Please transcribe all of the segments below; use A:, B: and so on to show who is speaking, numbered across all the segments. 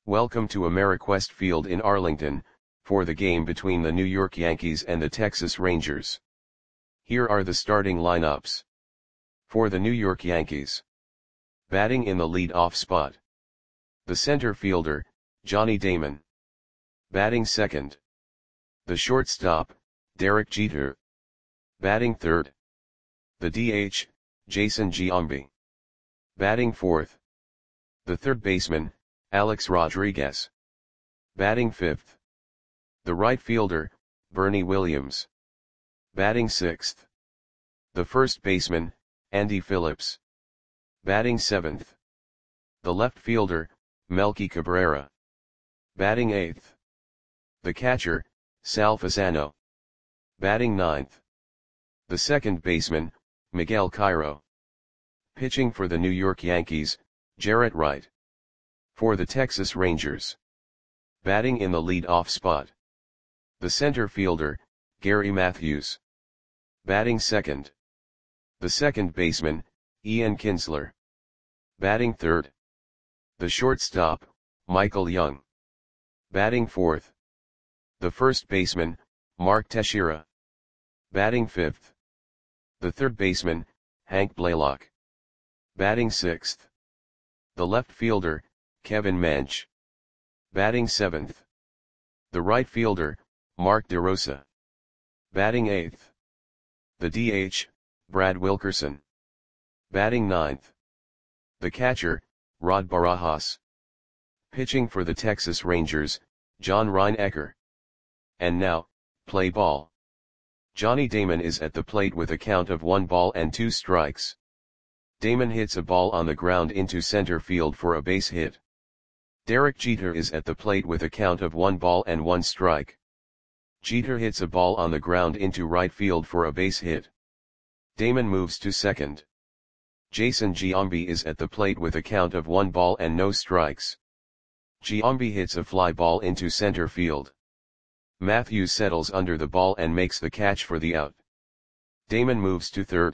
A: Welcome to Ameriquest Field in Arlington, for the game between the New York Yankees and the Texas Rangers. Here are the starting lineups. For the New York Yankees. Batting in the lead-off spot. The center fielder, Johnny Damon. Batting second. The shortstop, Derek Jeter. Batting third. The DH, Jason Giambi. Batting fourth. The third baseman, Alex Rodriguez. Batting fifth. The right fielder, Bernie Williams. Batting sixth. The first baseman, Andy Phillips. Batting seventh. The left fielder, Melky Cabrera. Batting eighth. The catcher, Sal Fasano. Batting ninth. The second baseman, Miguel Cairo. Pitching for the New York Yankees, Jarrett Wright. For the Texas Rangers. Batting in the lead-off spot. The center fielder, Gary Matthews. Batting second. The second baseman, Ian Kinsler. Batting third. The shortstop, Michael Young. Batting fourth. The first baseman, Mark Teixeira. Batting fifth. The third baseman, Hank Blaylock. Batting sixth. The left fielder, Kevin Manch. Batting seventh. The right fielder, Mark DeRosa. Batting eighth. The DH, Brad Wilkerson. Batting ninth. The catcher, Rod Barajas. Pitching for the Texas Rangers, John Reinecker. And now, play ball. Johnny Damon is at the plate with a count of 1 ball and 2 strikes. Damon hits a ball on the ground into center field for a base hit. Derek Jeter is at the plate with a count of 1 ball and 1 strike. Jeter hits a ball on the ground into right field for a base hit. Damon moves to second. Jason Giambi is at the plate with a count of 1 ball and no strikes. Giambi hits a fly ball into center field. Matthews settles under the ball and makes the catch for the out. Damon moves to third.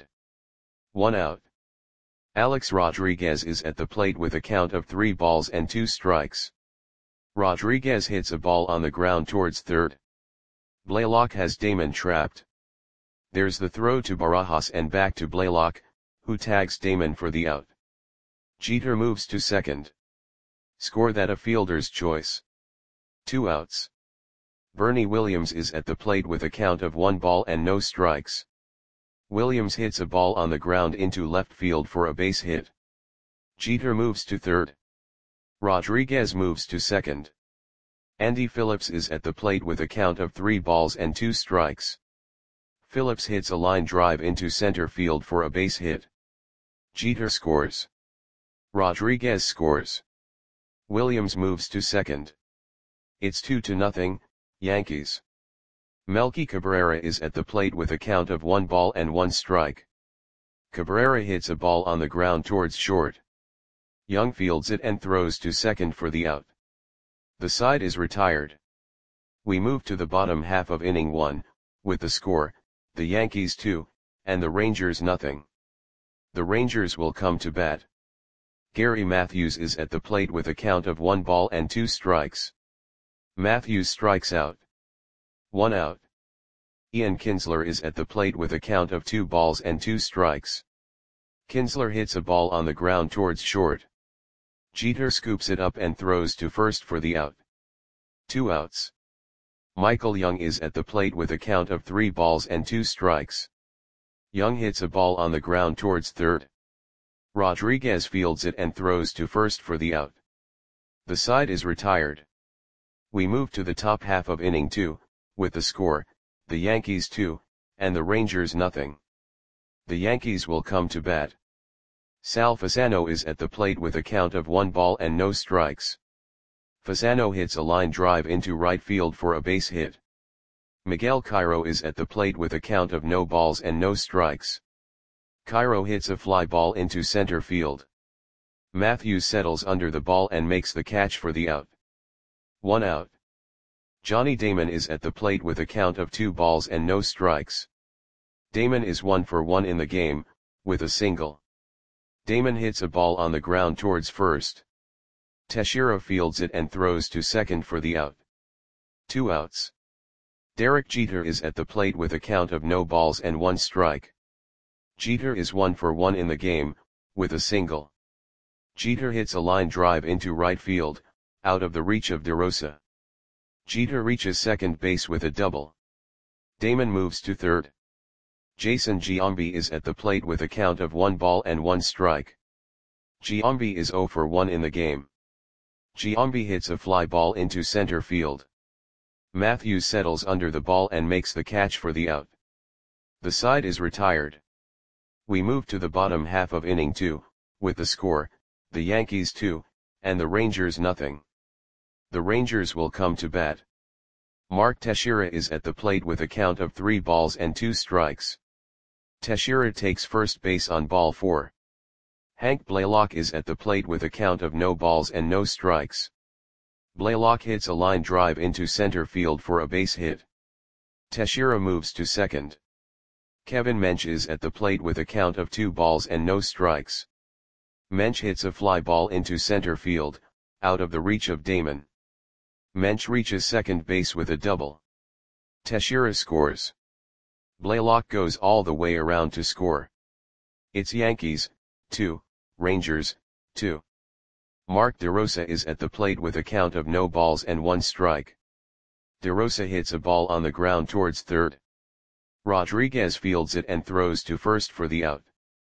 A: 1 out. Alex Rodriguez is at the plate with a count of 3 balls and 2 strikes. Rodriguez hits a ball on the ground towards third. Blaylock has Damon trapped. There's the throw to Barajas and back to Blaylock, who tags Damon for the out. Jeter moves to second. Score that a fielder's choice. 2 outs. Bernie Williams is at the plate with a count of 1 ball and no strikes. Williams hits a ball on the ground into left field for a base hit. Jeter moves to third. Rodriguez moves to second. Andy Phillips is at the plate with a count of 3 balls and 2 strikes. Phillips hits a line drive into center field for a base hit. Jeter scores. Rodriguez scores. Williams moves to second. It's 2-0, Yankees. Melky Cabrera is at the plate with a count of 1 ball and 1 strike. Cabrera hits a ball on the ground towards short. Young fields it and throws to second for the out. The side is retired. We move to the bottom half of inning 1, with the score, the Yankees 2, and the Rangers nothing. The Rangers will come to bat. Gary Matthews is at the plate with a count of 1 ball and 2 strikes. Matthews strikes out. 1 out. Ian Kinsler is at the plate with a count of 2 balls and 2 strikes. Kinsler hits a ball on the ground towards short. Jeter scoops it up and throws to first for the out. 2 outs. Michael Young is at the plate with a count of 3 balls and 2 strikes. Young hits a ball on the ground towards third. Rodriguez fields it and throws to first for the out. The side is retired. We move to the top half of inning 2, with the score, the Yankees 2, and the Rangers nothing. The Yankees will come to bat. Sal Fasano is at the plate with a count of 1 ball and no strikes. Fasano hits a line drive into right field for a base hit. Miguel Cairo is at the plate with a count of no balls and no strikes. Cairo hits a fly ball into center field. Matthews settles under the ball and makes the catch for the out. 1 out. Johnny Damon is at the plate with a count of 2 balls and no strikes. Damon is 1 for 1 in the game, with a single. Damon hits a ball on the ground towards first. Teixeira fields it and throws to second for the out. 2 outs. Derek Jeter is at the plate with a count of no balls and 1 strike. Jeter is 1 for 1 in the game, with a single. Jeter hits a line drive into right field, out of the reach of DeRosa. Jeter reaches second base with a double. Damon moves to third. Jason Giambi is at the plate with a count of 1 ball and 1 strike. Giambi is 0 for 1 in the game. Giambi hits a fly ball into center field. Matthews settles under the ball and makes the catch for the out. The side is retired. We move to the bottom half of inning 2, with the score, the Yankees 2, and the Rangers nothing. The Rangers will come to bat. Mark Teixeira is at the plate with a count of 3 balls and 2 strikes. Teixeira takes first base on ball 4. Hank Blaylock is at the plate with a count of no balls and no strikes. Blaylock hits a line drive into center field for a base hit. Teixeira moves to second. Kevin Mench is at the plate with a count of 2 balls and no strikes. Mench hits a fly ball into center field, out of the reach of Damon. Mench reaches second base with a double. Teixeira scores. Blaylock goes all the way around to score. It's Yankees, 2, Rangers, 2. Mark DeRosa is at the plate with a count of no balls and 1 strike. DeRosa hits a ball on the ground towards third. Rodriguez fields it and throws to first for the out.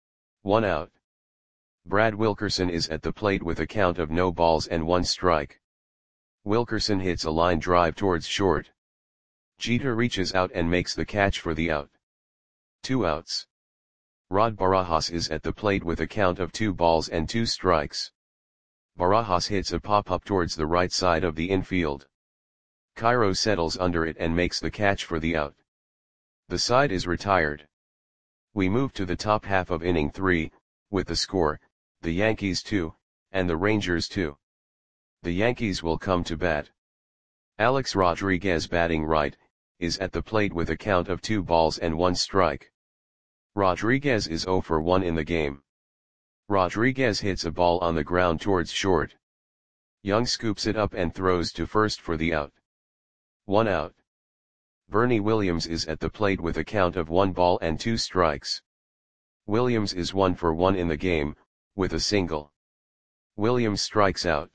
A: 1 out. Brad Wilkerson is at the plate with a count of no balls and 1 strike. Wilkerson hits a line drive towards short. Jeter reaches out and makes the catch for the out. 2 outs. Rod Barajas is at the plate with a count of 2 balls and 2 strikes. Barajas hits a pop-up towards the right side of the infield. Cairo settles under it and makes the catch for the out. The side is retired. We move to the top half of inning 3, with the score, the Yankees 2, and the Rangers 2. The Yankees will come to bat. Alex Rodriguez batting right, is at the plate with a count of 2 balls and 1 strike. Rodriguez is 0 for 1 in the game. Rodriguez hits a ball on the ground towards short. Young scoops it up and throws to first for the out. 1 out. Bernie Williams is at the plate with a count of 1 ball and 2 strikes. Williams is 1 for 1 in the game, with a single. Williams strikes out.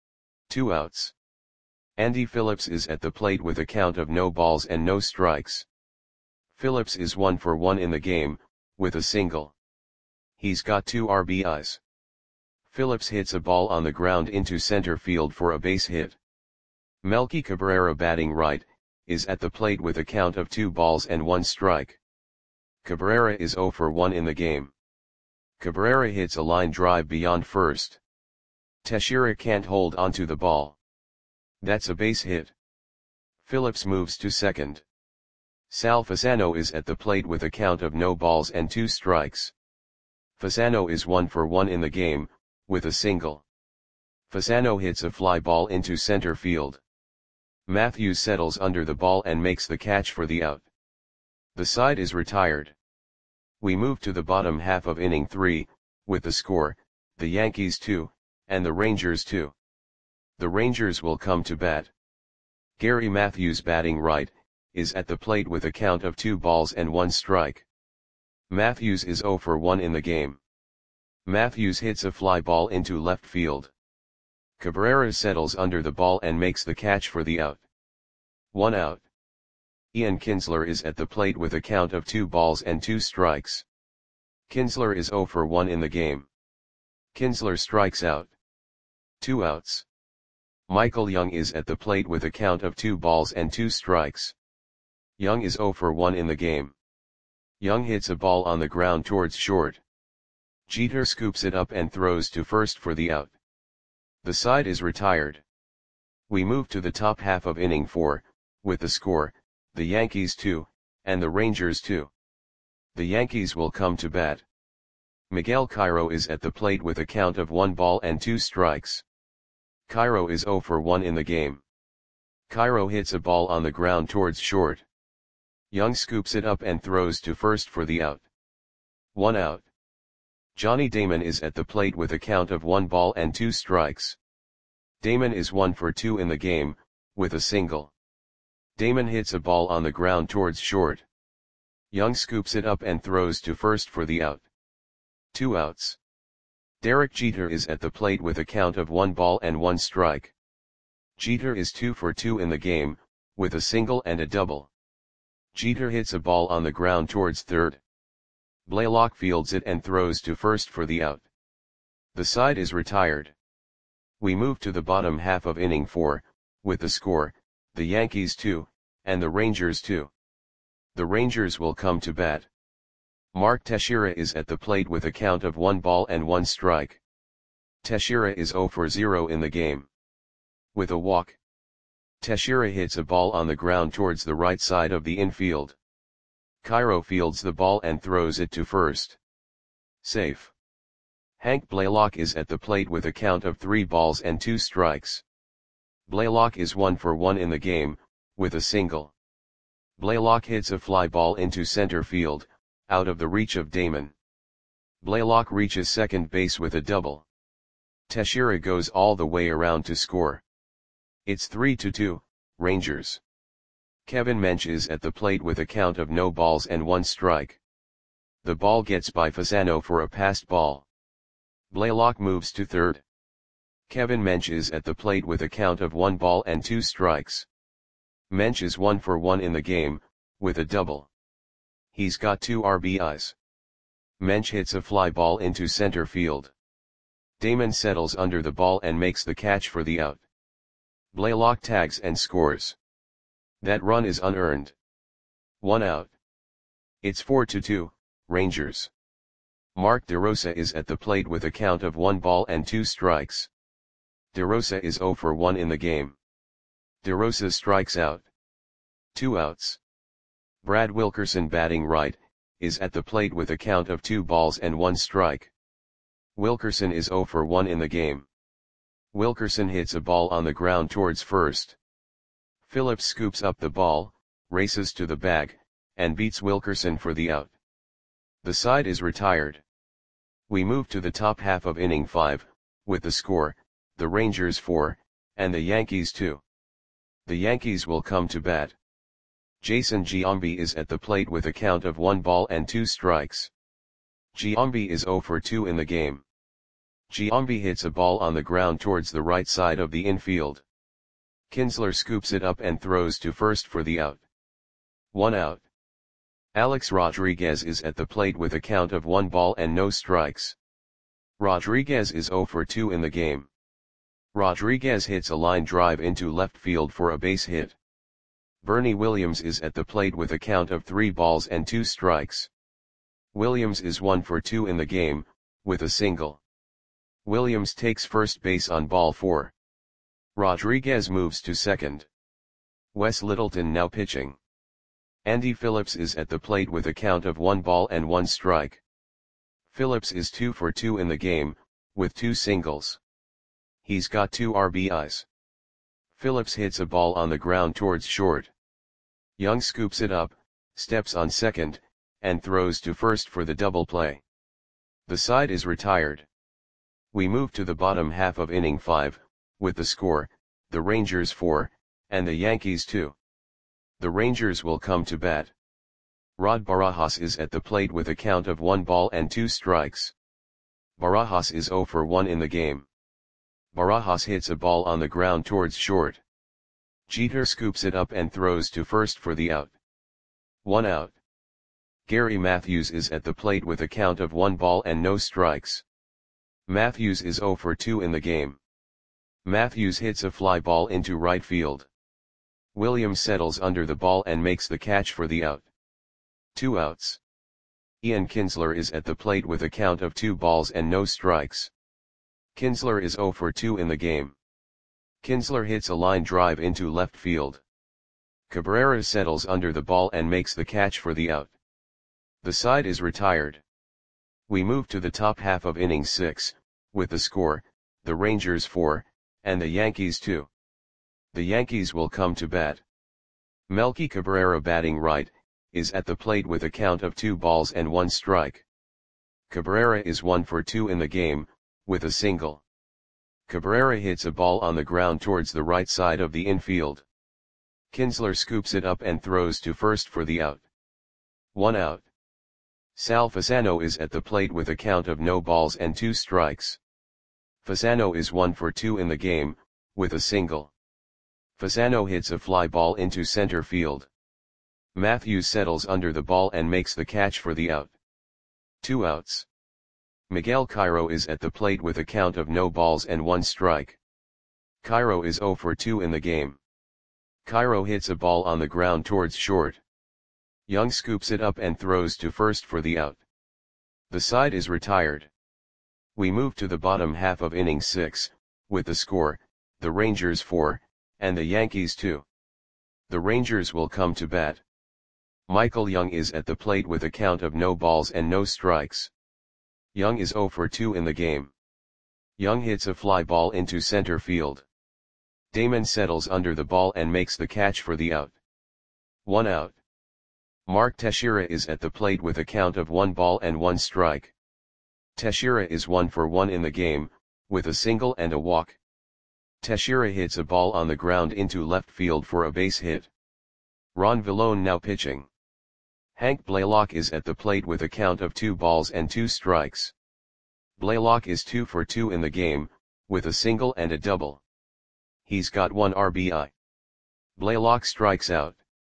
A: 2 outs. Andy Phillips is at the plate with a count of no balls and no strikes. Phillips is 1 for 1 in the game, with a single. He's got 2 RBIs. Phillips hits a ball on the ground into center field for a base hit. Melky Cabrera batting right, is at the plate with a count of 2 balls and 1 strike. Cabrera is 0 for 1 in the game. Cabrera hits a line drive beyond first. Teixeira can't hold onto the ball. That's a base hit. Phillips moves to second. Sal Fasano is at the plate with a count of no balls and 2 strikes. Fasano is 1 for 1 in the game, with a single. Fasano hits a fly ball into center field. Matthews settles under the ball and makes the catch for the out. The side is retired. We move to the bottom half of inning 3, with the score, the Yankees 2, and the Rangers 2. The Rangers will come to bat. Gary Matthews batting right, is at the plate with a count of 2 balls and 1 strike. Matthews is 0 for 1 in the game. Matthews hits a fly ball into left field. Cabrera settles under the ball and makes the catch for the out. 1 out. Ian Kinsler is at the plate with a count of 2 balls and 2 strikes. Kinsler is 0 for 1 in the game. Kinsler strikes out. 2 outs. Michael Young is at the plate with a count of 2 balls and 2 strikes. Young is 0 for 1 in the game. Young hits a ball on the ground towards short. Jeter scoops it up and throws to first for the out. The side is retired. We move to the top half of inning 4, with the score, the Yankees 2, and the Rangers 2. The Yankees will come to bat. Miguel Cairo is at the plate with a count of 1 ball and 2 strikes. Cairo is 0 for 1 in the game. Cairo hits a ball on the ground towards short. Young scoops it up and throws to first for the out. 1 out. Johnny Damon is at the plate with a count of 1 ball and 2 strikes. Damon is 1 for 2 in the game, with a single. Damon hits a ball on the ground towards short. Young scoops it up and throws to first for the out. 2 outs. Derek Jeter is at the plate with a count of 1 ball and 1 strike. Jeter is 2 for 2 in the game, with a single and a double. Jeter hits a ball on the ground towards third. Blaylock fields it and throws to first for the out. The side is retired. We move to the bottom half of inning 4, with the score, the Yankees 2, and the Rangers 2. The Rangers will come to bat. Mark Teixeira is at the plate with a count of 1 ball and 1 strike. Teixeira is 0 for 0 in the game. With a walk, Teixeira hits a ball on the ground towards the right side of the infield. Cairo fields the ball and throws it to first. Safe. Hank Blaylock is at the plate with a count of 3 balls and 2 strikes. Blaylock is 1 for 1 in the game, with a single. Blaylock hits a fly ball into center field, out of the reach of Damon. Blaylock reaches second base with a double. Teixeira goes all the way around to score. It's 3-2, Rangers. Kevin Mench is at the plate with a count of no balls and 1 strike. The ball gets by Fasano for a passed ball. Blaylock moves to third. Kevin Mench is at the plate with a count of 1 ball and 2 strikes. Mench is 1 for 1 in the game, with a double. He's got 2 RBIs. Mench hits a fly ball into center field. Damon settles under the ball and makes the catch for the out. Blaylock tags and scores. That run is unearned. 1 out. It's 4-2, Rangers. Mark DeRosa is at the plate with a count of 1 ball and 2 strikes. DeRosa is 0 for 1 in the game. DeRosa strikes out. 2 outs. Brad Wilkerson, batting right, is at the plate with a count of 2 balls and 1 strike. Wilkerson is 0 for 1 in the game. Wilkerson hits a ball on the ground towards first. Phillips scoops up the ball, races to the bag, and beats Wilkerson for the out. The side is retired. We move to the top half of inning 5, with the score, the Rangers 4, and the Yankees 2. The Yankees will come to bat. Jason Giambi is at the plate with a count of 1 ball and 2 strikes. Giambi is 0 for 2 in the game. Giambi hits a ball on the ground towards the right side of the infield. Kinsler scoops it up and throws to first for the out. 1 out. Alex Rodriguez is at the plate with a count of 1 ball and no strikes. Rodriguez is 0 for 2 in the game. Rodriguez hits a line drive into left field for a base hit. Bernie Williams is at the plate with a count of 3 balls and 2 strikes. Williams is 1 for 2 in the game, with a single. Williams takes first base on ball 4. Rodriguez moves to second. Wes Littleton now pitching. Andy Phillips is at the plate with a count of 1 ball and 1 strike. Phillips is 2 for 2 in the game, with 2 singles. He's got 2 RBIs. Phillips hits a ball on the ground towards short. Young scoops it up, steps on second, and throws to first for the double play. The side is retired. We move to the bottom half of inning 5, with the score, the Rangers 4, and the Yankees 2. The Rangers will come to bat. Rod Barajas is at the plate with a count of 1 ball and 2 strikes. Barajas is 0 for 1 in the game. Barajas hits a ball on the ground towards short. Jeter scoops it up and throws to first for the out. 1 out. Gary Matthews is at the plate with a count of 1 ball and no strikes. Matthews is 0 for 2 in the game. Matthews hits a fly ball into right field. Williams settles under the ball and makes the catch for the out. 2 outs. Ian Kinsler is at the plate with a count of 2 balls and no strikes. Kinsler is 0 for 2 in the game. Kinsler hits a line drive into left field. Cabrera settles under the ball and makes the catch for the out. The side is retired. We move to the top half of inning 6, with the score, the Rangers 4, and the Yankees 2. The Yankees will come to bat. Melky Cabrera, batting right, is at the plate with a count of 2 balls and 1 strike. Cabrera is 1 for 2 in the game, with a single. Cabrera hits a ball on the ground towards the right side of the infield. Kinsler scoops it up and throws to first for the out. 1 out. Sal Fasano is at the plate with a count of no balls and 2 strikes. Fasano is 1 for 2 in the game, with a single. Fasano hits a fly ball into center field. Matthews settles under the ball and makes the catch for the out. 2 outs. Miguel Cairo is at the plate with a count of no balls and 1 strike. Cairo is 0 for 2 in the game. Cairo hits a ball on the ground towards short. Young scoops it up and throws to first for the out. The side is retired. We move to the bottom half of inning 6, with the score, the Rangers 4, and the Yankees 2. The Rangers will come to bat. Michael Young is at the plate with a count of no balls and no strikes. Young is 0 for 2 in the game. Young hits a fly ball into center field. Damon settles under the ball and makes the catch for the out. 1 out. Mark Teixeira is at the plate with a count of 1 ball and 1 strike. Teixeira is 1 for 1 in the game, with a single and a walk. Teixeira hits a ball on the ground into left field for a base hit. Ron Villone now pitching. Hank Blaylock is at the plate with a count of 2 balls and 2 strikes. Blaylock is 2 for 2 in the game, with a single and a double. He's got 1 RBI. Blaylock strikes out.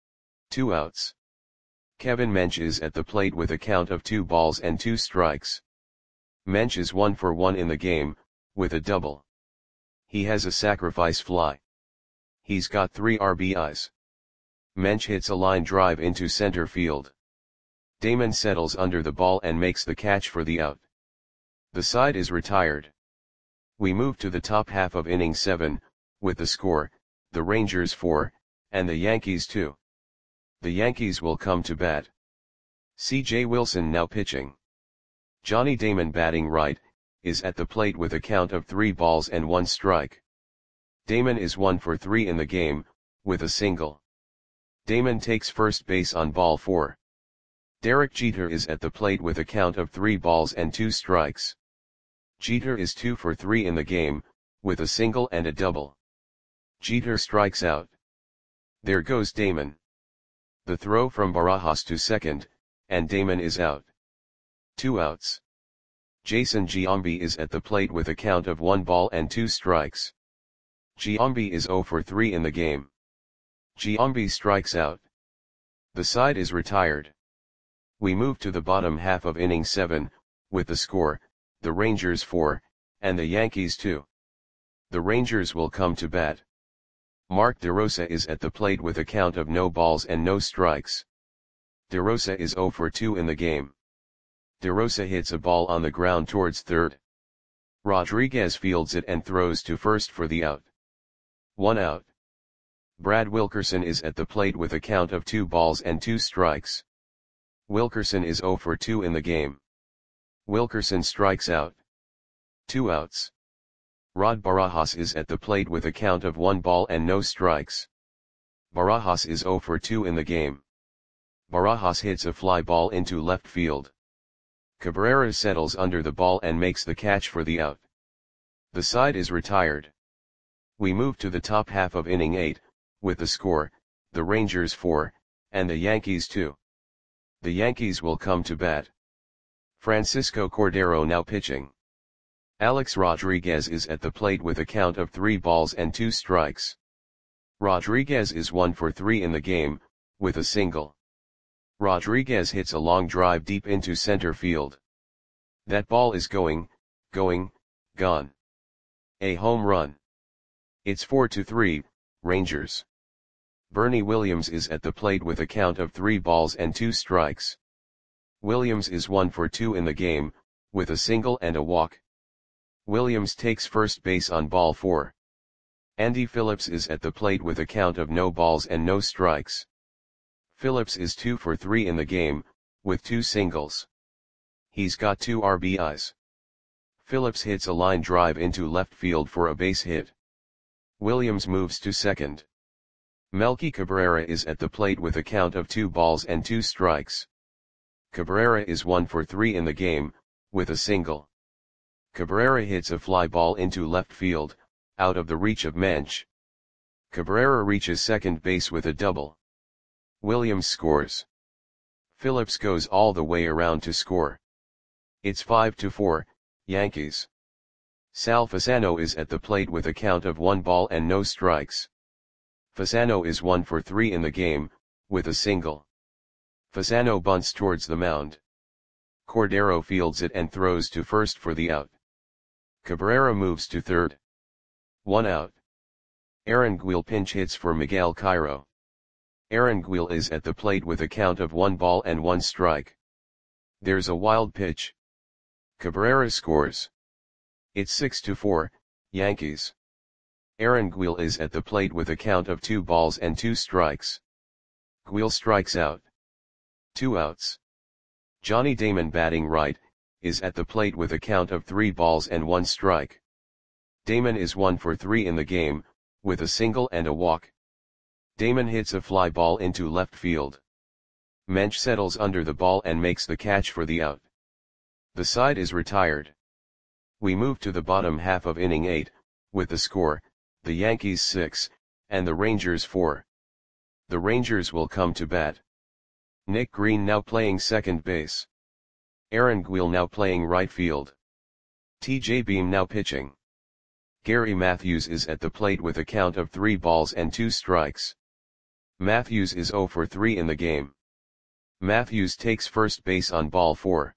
A: 2 outs. Kevin Mench is at the plate with a count of 2 balls and 2 strikes. Mench is 1 for 1 in the game, with a double. He has a sacrifice fly. He's got 3 RBIs. Mench hits a line drive into center field. Damon settles under the ball and makes the catch for the out. The side is retired. We move to the top half of inning 7, with the score, the Rangers 4, and the Yankees 2. The Yankees will come to bat. C.J. Wilson now pitching. Johnny Damon batting right, is at the plate with a count of 3 balls and 1 strike. Damon is 1 for 3 in the game, with a single. Damon takes first base on ball 4. Derek Jeter is at the plate with a count of 3 balls and 2 strikes. Jeter is 2 for 3 in the game, with a single and a double. Jeter strikes out. There goes Damon. The throw from Barajas to second, and Damon is out. 2 outs. Jason Giambi is at the plate with a count of 1 ball and 2 strikes. Giambi is 0 for 3 in the game. Giambi strikes out. The side is retired. We move to the bottom half of inning 7, with the score, the Rangers 4, and the Yankees 2. The Rangers will come to bat. Mark DeRosa is at the plate with a count of no balls and no strikes. DeRosa is 0 for 2 in the game. DeRosa hits a ball on the ground towards third. Rodriguez fields it and throws to first for the out. 1 out. Brad Wilkerson is at the plate with a count of 2 balls and 2 strikes. Wilkerson is 0 for 2 in the game. Wilkerson strikes out. 2 outs. Rod Barajas is at the plate with a count of 1 ball and no strikes. Barajas is 0 for 2 in the game. Barajas hits a fly ball into left field. Cabrera settles under the ball and makes the catch for the out. The side is retired. We move to the top half of inning 8, with the score, the Rangers 4, and the Yankees 2. The Yankees will come to bat. Francisco Cordero now pitching. Alex Rodriguez is at the plate with a count of 3 balls and 2 strikes. Rodriguez is 1 for 3 in the game, with a single. Rodriguez hits a long drive deep into center field. That ball is gone. A home run. It's 4-3, Rangers. Bernie Williams is at the plate with a count of 3 balls and 2 strikes. Williams is 1 for 2 in the game, with a single and a walk. Williams takes first base on ball 4. Andy Phillips is at the plate with a count of no balls and no strikes. Phillips is 2 for 3 in the game, with 2 singles. He's got 2 RBIs. Phillips hits a line drive into left field for a base hit. Williams moves to second. Melky Cabrera is at the plate with a count of 2 balls and 2 strikes. Cabrera is 1 for 3 in the game, with a single. Cabrera hits a fly ball into left field, out of the reach of Mensch. Cabrera reaches second base with a double. Williams scores. Phillips goes all the way around to score. It's 5-4, Yankees. Sal Fasano is at the plate with a count of 1 ball and no strikes. Fasano is 1 for 3 in the game, with a single. Fasano bunts towards the mound. Cordero fields it and throws to first for the out. Cabrera moves to third. 1 out. Aranguiz pinch hits for Miguel Cairo. Aranguiz is at the plate with a count of 1 ball and 1 strike. There's a wild pitch. Cabrera scores. It's 6-4, Yankees. Aranguiz is at the plate with a count of 2 balls and 2 strikes. Guil strikes out. 2 outs. Johnny Damon batting right, is at the plate with a count of 3 balls and 1 strike. Damon is 1 for 3 in the game, with a single and a walk. Damon hits a fly ball into left field. Mensch settles under the ball and makes the catch for the out. The side is retired. We move to the bottom half of inning 8, with the score, the Yankees 6, and the Rangers 4. The Rangers will come to bat. Nick Green now playing second base. Aranguiz now playing right field. TJ Beam now pitching. Gary Matthews is at the plate with a count of 3 balls and 2 strikes. Matthews is 0 for 3 in the game. Matthews takes first base on ball 4.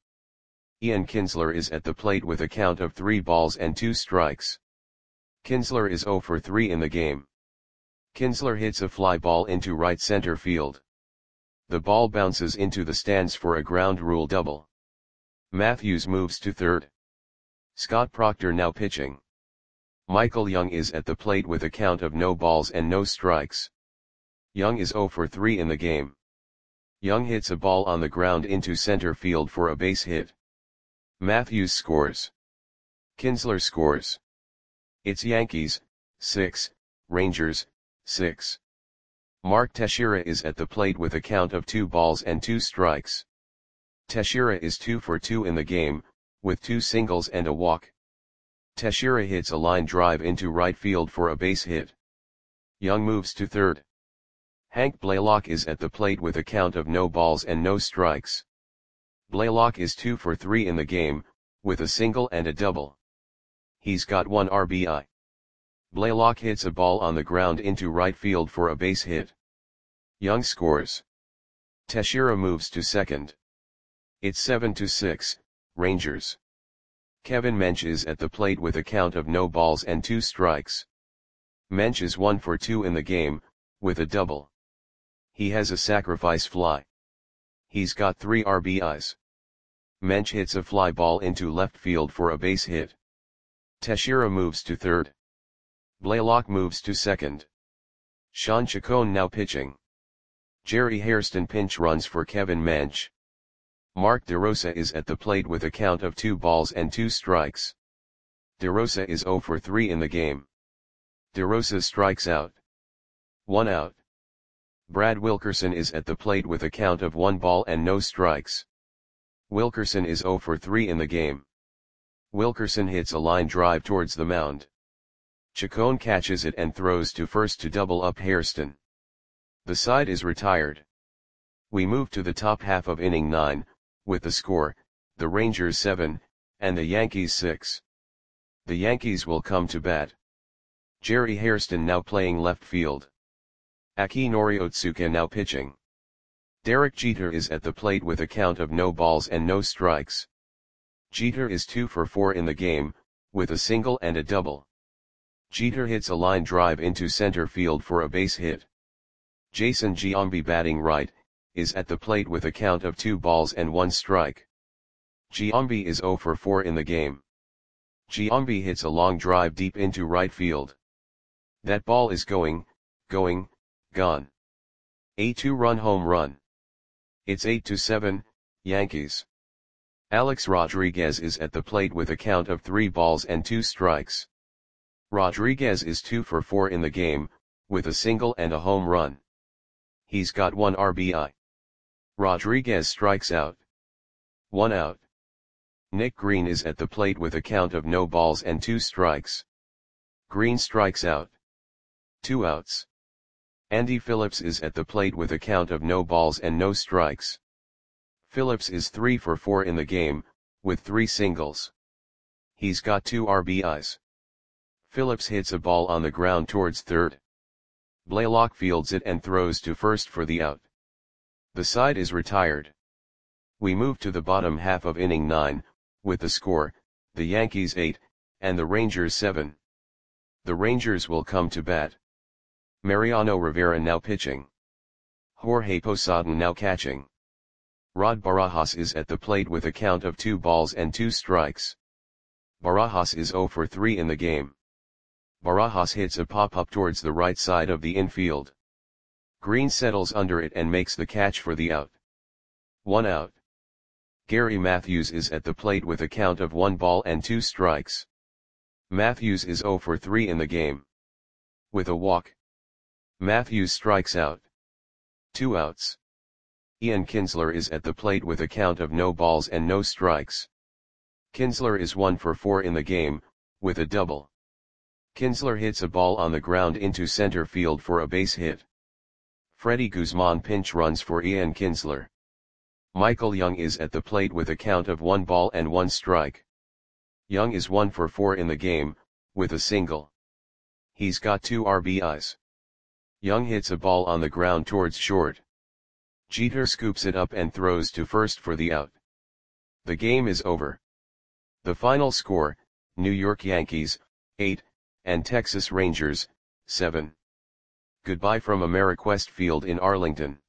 A: Ian Kinsler is at the plate with a count of 3 balls and 2 strikes. Kinsler is 0 for 3 in the game. Kinsler hits a fly ball into right center field. The ball bounces into the stands for a ground rule double. Matthews moves to third. Scott Proctor now pitching. Michael Young is at the plate with a count of no balls and no strikes. Young is 0 for 3 in the game. Young hits a ball on the ground into center field for a base hit. Matthews scores. Kinsler scores. It's Yankees, 6, Rangers, 6. Mark Teixeira is at the plate with a count of 2 balls and 2 strikes. Teixeira is 2 for 2 in the game, with 2 singles and a walk. Teixeira hits a line drive into right field for a base hit. Young moves to third. Hank Blaylock is at the plate with a count of no balls and no strikes. Blaylock is 2 for 3 in the game, with a single and a double. He's got 1 RBI. Blaylock hits a ball on the ground into right field for a base hit. Young scores. Teixeira moves to second. It's 7-6, Rangers. Kevin Mensch is at the plate with a count of no balls and 2 strikes. Mensch is 1 for 2 in the game, with a double. He has a sacrifice fly. He's got 3 RBIs. Mensch hits a fly ball into left field for a base hit. Teixeira moves to third. Blaylock moves to second. Sean Chacon now pitching. Jerry Hairston pinch runs for Kevin Mensch. Mark DeRosa is at the plate with a count of 2 balls and 2 strikes. DeRosa is 0 for 3 in the game. DeRosa strikes out. 1 out. Brad Wilkerson is at the plate with a count of 1 ball and no strikes. Wilkerson is 0 for 3 in the game. Wilkerson hits a line drive towards the mound. Chacon catches it and throws to first to double up Hairston. The side is retired. We move to the top half of inning 9, with the score, the Rangers 7, and the Yankees 6. The Yankees will come to bat. Jerry Hairston now playing left field. Akinori Otsuka now pitching. Derek Jeter is at the plate with a count of no balls and no strikes. Jeter is 2 for 4 in the game, with a single and a double. Jeter hits a line drive into center field for a base hit. Jason Giambi batting right, is at the plate with a count of 2 balls and 1 strike. Giambi is 0 for 4 in the game. Giambi hits a long drive deep into right field. That ball is gone. A 2-run home run. It's 8-7, Yankees. Alex Rodriguez is at the plate with a count of 3 balls and 2 strikes. Rodriguez is 2 for 4 in the game, with a single and a home run. He's got 1 RBI. Rodriguez strikes out. 1 out. Nick Green is at the plate with a count of no balls and 2 strikes. Green strikes out. 2 outs. Andy Phillips is at the plate with a count of no balls and no strikes. Phillips is 3 for 4 in the game, with 3 singles. He's got 2 RBIs. Phillips hits a ball on the ground towards third. Blaylock fields it and throws to first for the out. The side is retired. We move to the bottom half of inning 9, with the score, the Yankees 8, and the Rangers 7. The Rangers will come to bat. Mariano Rivera now pitching. Jorge Posada now catching. Rod Barajas is at the plate with a count of 2 balls and 2 strikes. Barajas is 0 for 3 in the game. Barajas hits a pop-up towards the right side of the infield. Green settles under it and makes the catch for the out. 1 out. Gary Matthews is at the plate with a count of 1 ball and 2 strikes. Matthews is 0 for 3 in the game. With a walk, Matthews strikes out. 2 outs. Ian Kinsler is at the plate with a count of no balls and no strikes. Kinsler is 1 for 4 in the game, with a double. Kinsler hits a ball on the ground into center field for a base hit. Freddie Guzman pinch runs for Ian Kinsler. Michael Young is at the plate with a count of 1 ball and 1 strike. Young is 1 for 4 in the game, with a single. He's got 2 RBIs. Young hits a ball on the ground towards short. Jeter scoops it up and throws to first for the out. The game is over. The final score, New York Yankees, 8, and Texas Rangers, 7. Goodbye from Ameriquest Field in Arlington.